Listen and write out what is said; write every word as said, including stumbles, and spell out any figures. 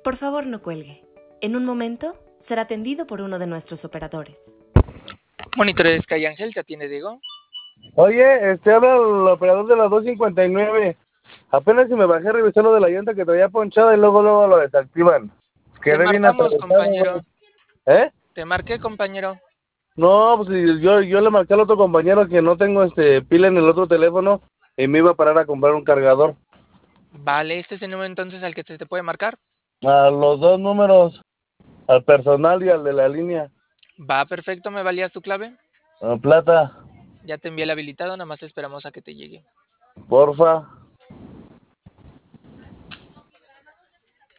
Por favor, no cuelgue. En un momento será atendido por uno de nuestros operadores. Monitores Calle Ángel, ¿te atiende Diego? Oye, este habla el operador de la dos cincuenta y nueve. Apenas si me bajé a revisar lo de la llanta que traía ponchada y luego luego lo desactivan. Te Quedé bien marcamos, atravesado, compañero. güey. ¿Eh? Te marqué, compañero. No, pues yo, yo le marqué al otro compañero que no tengo este pila en el otro teléfono y me iba a parar a comprar un cargador. Vale, este es el número entonces al que se te puede marcar. A los dos números, al personal y al de la línea. Va, perfecto, ¿me valías tu clave? A plata, Ya te envié el habilitado, nada más esperamos a que te llegue. porfa.